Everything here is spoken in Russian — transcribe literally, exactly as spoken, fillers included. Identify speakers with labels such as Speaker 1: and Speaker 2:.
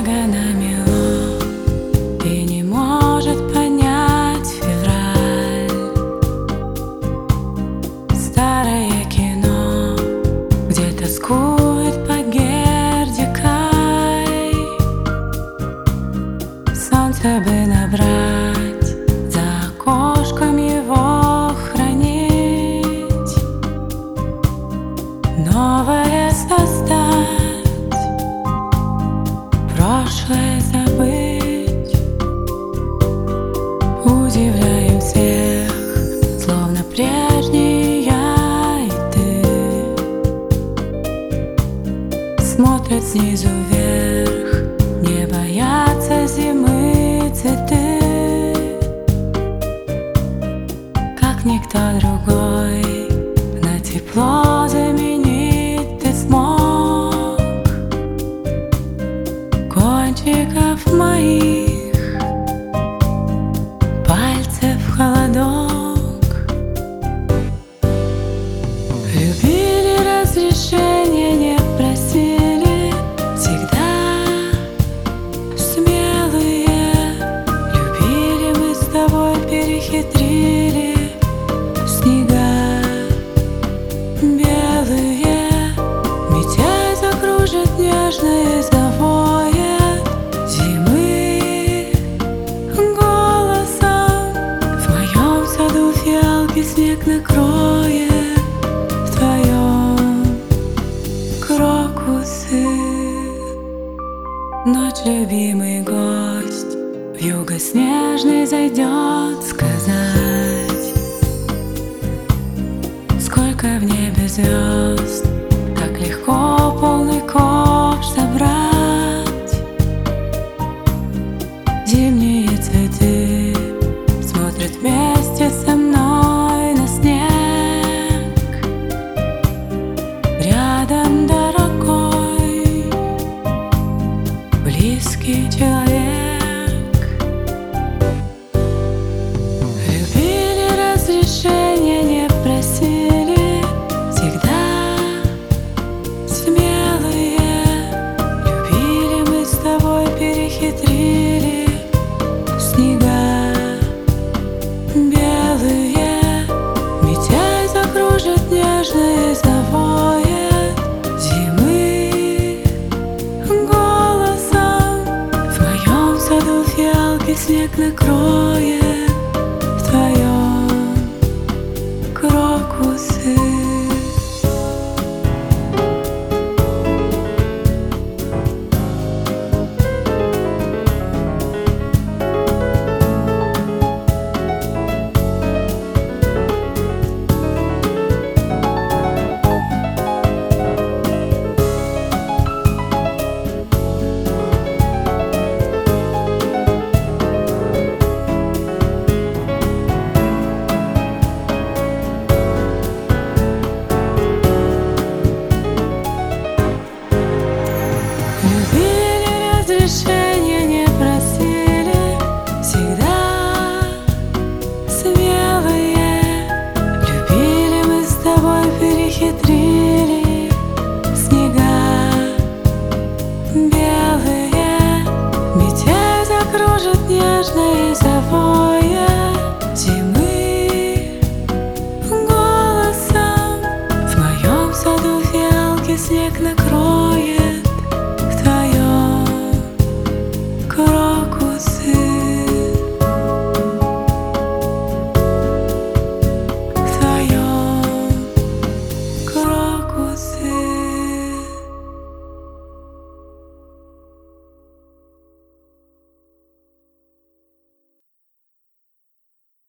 Speaker 1: снега намело и не может понять февраль. Старое кино, где тоскует по Гердикай. Солнце бы набрать, за окошком его хранить, новое создать, прошлое забыть. Удивляем всех, словно прежний я и ты. Смотрят снизу вверх, не боятся зимы цветы. Как никто другой на тепло заменить ты смог кончиков моих пальцев холодок. Любили, разрешения не просили, всегда смелые. Любили, мы с тобой перехитрили снега белые. Метель закружит нежно и завоет зимы голосом. В моем саду фиалки снег накроет, в твоем крокусы. Ночь, любимый гость, в юго снежный зайдет сказать, сколько в небе звезд, как легко полный ковш собрать. Зимние цветы смотрят вместе со мной на снег. Рядом дорогой, близкий человек. Любили, разрешения не просили, всегда смелые. Любили, мы с тобой перехитрили снега белые. Метель закружит нежно и завоет зимы голосом. В моем саду фиалки снег накроет, в твоем крокусы. Любили, разрешения не просили, всегда смелые. Любили, мы с тобой перехитрили снега белые. Метель закружит нежно и завоет